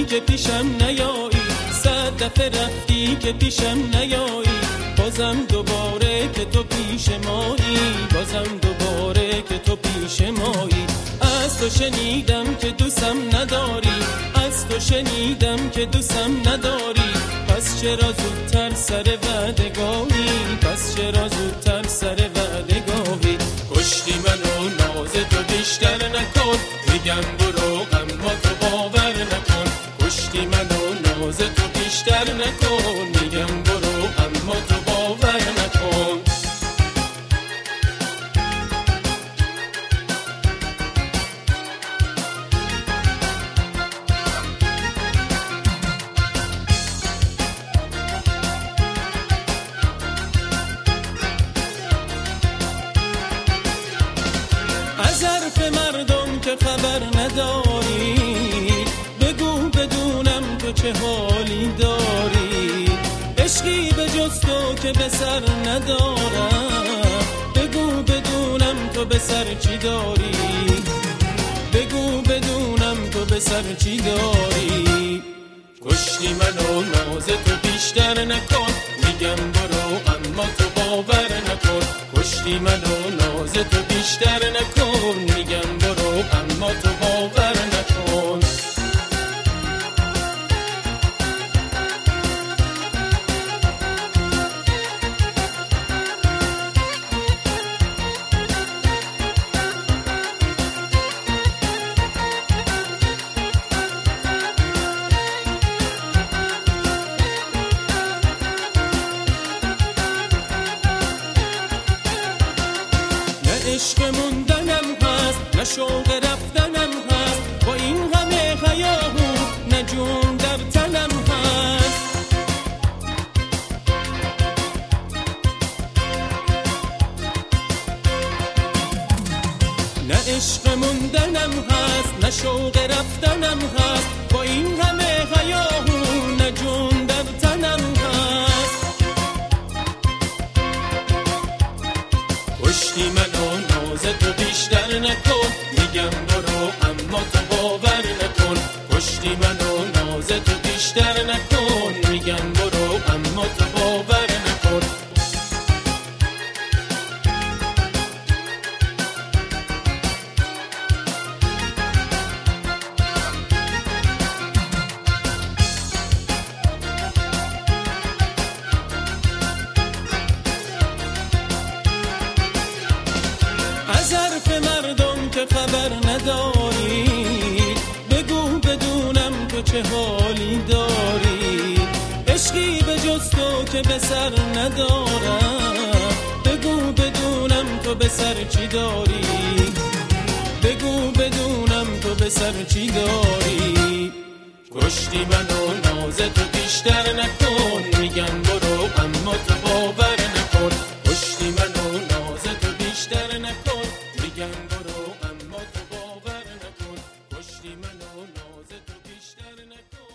رفتی که پیشم نیایی، 100 دفعه رفتی که پیشم نیایی، بازم دوباره که تو پیش مایی، بازم دوباره که تو پیش مایی. از تو شنیدم که دوستم نداری، از تو شنیدم که دوستم نداری، پس چرا زودتر سر وعده گاهی، پس چرا زودتر سر وعده گاهی. کشتی منو ناز تو بیشتر نکن، میگم برو اما تو باور نکن. کشتی منو ناز تو بیشتر نکن، میگم برو اما تو باور نکن. از حرف مردم که خبر نداری، بگو بدونم تو چه حالی داری. عشقی به جز تو که به سر ندارم، بگو بدونم تو به سر چی داری، بگو بدونم تو به سر چی داری. کشتی منو ناز تو بیشتر نکن، میگم برو اما تو باور نکن. کشتی منو ناز تو بیشتر نکن، میگم برو اما تو باور نکن. عشق موندنم هست، نه شوق رفتنم هست، با این همه هیاهو نه جون در تنم هست. نه عشق موندنم هست، نه شوق رفتنم هست، با این همه هیاهو نه جون در تنم هست. کشتی منو ناز تو بیشتر نکن، میگم برو اما تو باور نکن. کشتی منو ناز تو بیشتر نکن، میگم برو اما تو باور نکن. از حرف مردم که خبر نداری، بگو بدونم تو چه حالی داری. عشقی به جز تو که به سر ندارم، بگو بدونم تو به سر چی داری، بگو بدونم تو به سر چی داری. کشتی منو ناز تو بیشتر نکن، میگم برو اما تو باور نکن. کشتی منو ناز تو بیشتر نکن، میگم برو اما تو باور نکن. کشتی منو ناز تو بیشتر نکن.